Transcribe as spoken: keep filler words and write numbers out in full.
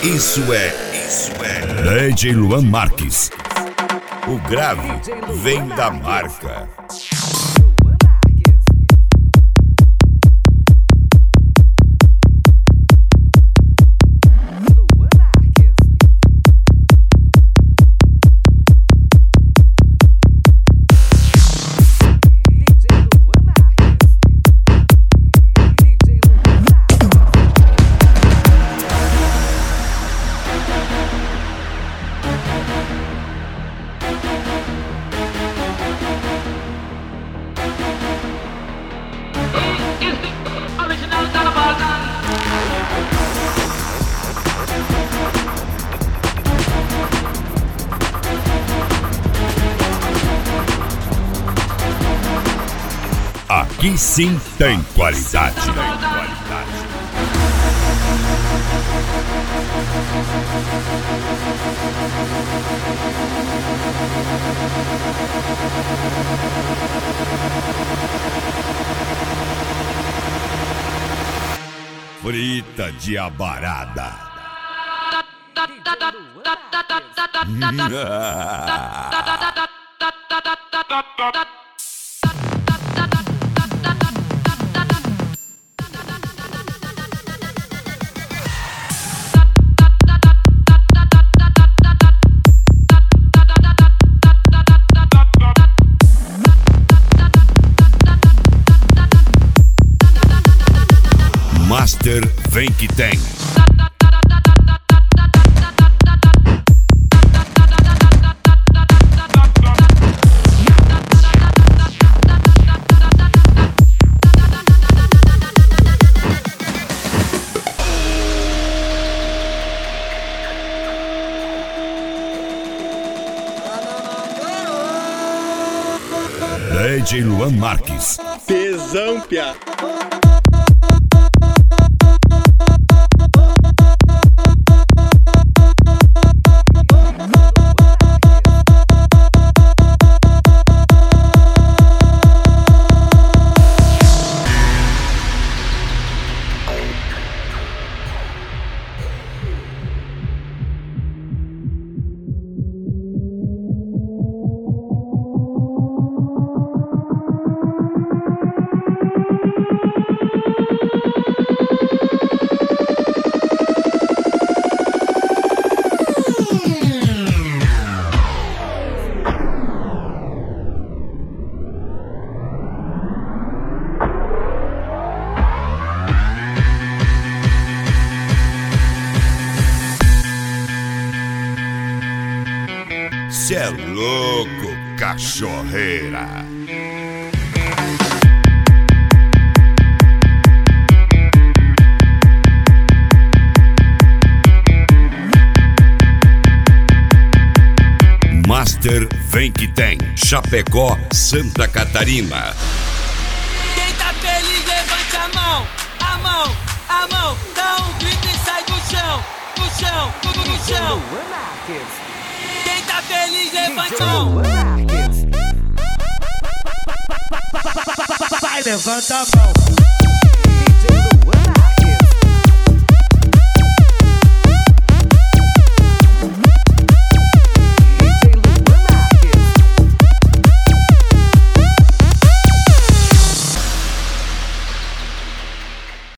Isso é, isso é D J Luan Marques. O grave vem da marca. Aqui sim tem qualidade. Tem qualidade. Frita de abarada. Master vem que tem. D J Luan Marques. Tesão, piá. Cê é louco, cachorreira. Master vem que tem. Chapecó, Santa Catarina. Quem tá feliz, levante a mão. A mão, a mão. Dá um grito e sai do chão. No chão, tudo no chão. Quem tá feliz, levanta a mão. Vai, levanta a mão.